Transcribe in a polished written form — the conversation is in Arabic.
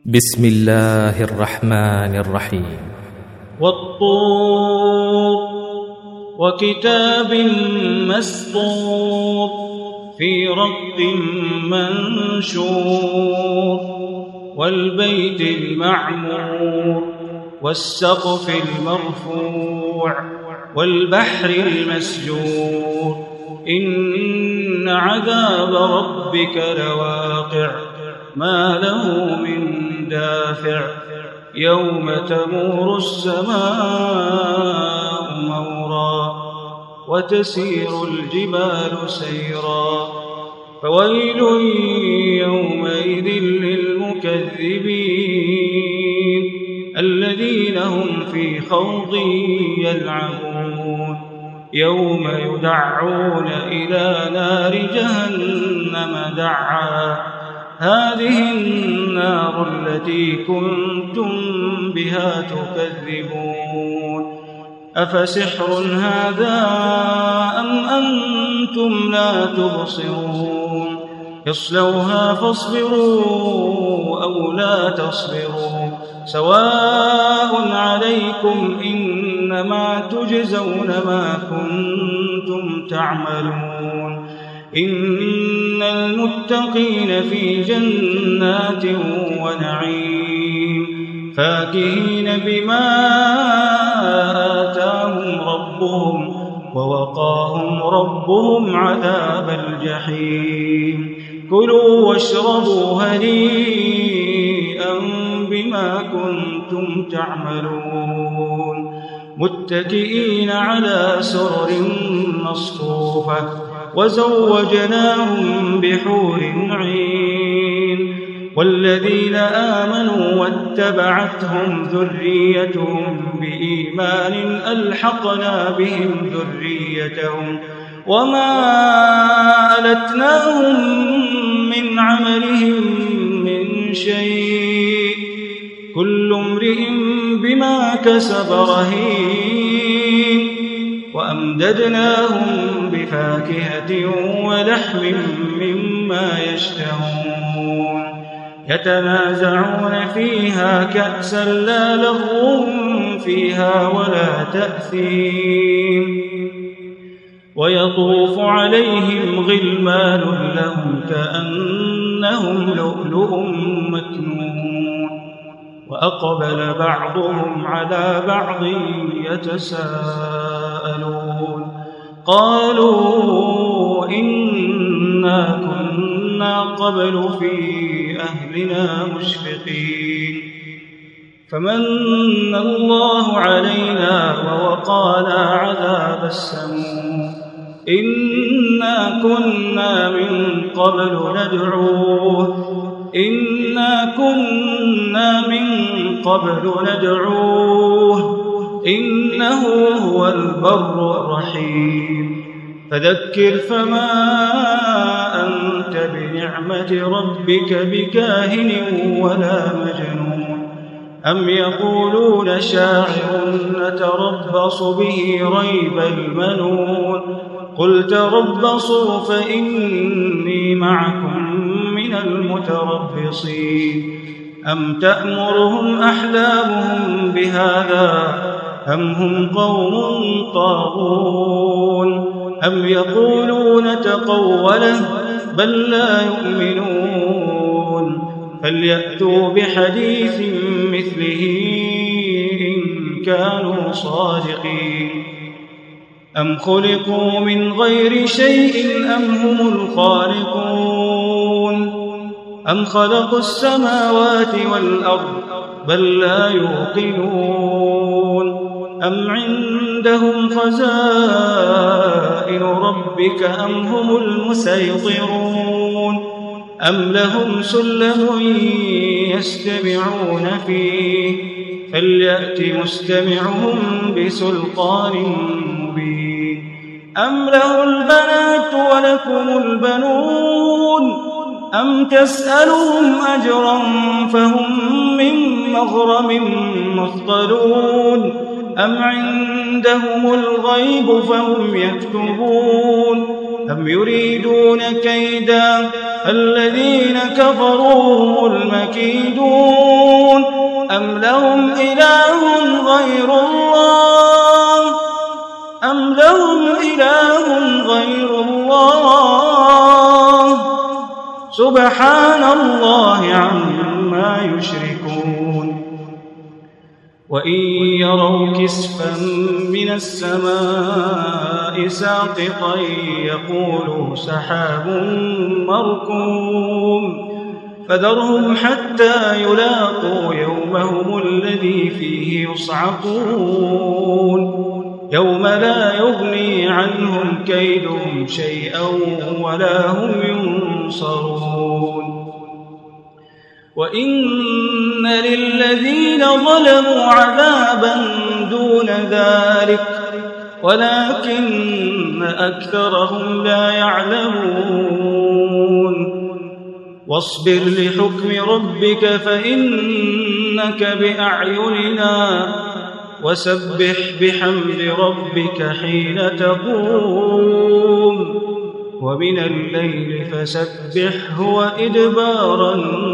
بسم الله الرحمن الرحيم. والطور وكتاب مسطور في رق منشور والبيت المعمور والسقف المرفوع والبحر المسجور إن عذاب ربك لواقع ما له من دافع يوم تمور السماء مورا وتسير الجبال سيرا فويل يومئذ للمكذبين الذين هم في خوض يلعبون يوم يدعون إلى نار جهنم دعا هذه النار التي كنتم بها تكذبون أفسحر هذا أم أنتم لا تبصرون اصلوها فاصبروا أو لا تصبروا سواء عليكم إنما تجزون ما كنتم تعملون إن المتقين في جنات ونعيم فاكهين بما آتاهم ربهم ووقاهم ربهم عذاب الجحيم كلوا واشربوا هنيئا بما كنتم تعملون متكئين على سرر مصفوفة وزوجناهم بحور عين والذين آمنوا واتبعتهم ذريتهم بإيمان ألحقنا بهم ذريتهم وما ألتناهم من عملهم من شيء كل امرئ بما كسب رهين وأمددناهم بفاكهة ولحم مما يشتهون يتنازعون فيها كأسا لا لغو فيها ولا تأثيم ويطوف عليهم غلمان لهم كأنهم لؤلؤ مكنون وأقبل بعضهم على بعض يتساءلون قالوا إنا كنا قبل في أهلنا مشفقين فمن الله علينا ووقانا عذاب السموم إنا كنا من قبل ندعوه إنا كنا من قبل ندعوه إنه هو البر الرحيم فذكر فما أنت بنعمة ربك بكاهن ولا مجنون أم يقولون شاعر نتربص به ريب المنون قل تربصوا فإني معكم من المتربصين أم تأمرهم أحلامهم بهذا أم هم قوم طاغون أم يقولون تقوله بل لا يؤمنون فليأتوا بحديث مثله إن كانوا صادقين أم خلقوا من غير شيء أم هم الخالقون أم خلقوا السماوات والأرض بل لا يوقنون أم عندهم خزائن ربك أم هم المسيطرون أم لهم سلم يستمعون فيه فليأت مستمعهم بسلطان مبين أم له البنات ولكم البنون أم تسألهم أجرا فهم من مغرم مثقلون أم عندهم الغيب فهم يكتبون أم يريدون كيدا الذين كفروا هم المكيدون أم لهم إله غير الله سبحان الله عما يشركون وإن يروا كسفا من السماء ساقطا يقولوا سحاب مركوم فذرهم حتى يلاقوا يومهم الذي فيه يصعقون يوم لا يغني عنهم كيدهم شيئا ولا هم ينصرون وإن للذين ظلموا عذابا دون ذلك ولكن أكثرهم لا يعلمون واصبر لحكم ربك فإنك بأعيننا وسبح بحمد ربك حين تقوم ومن الليل فسبحه وإدبار النجوم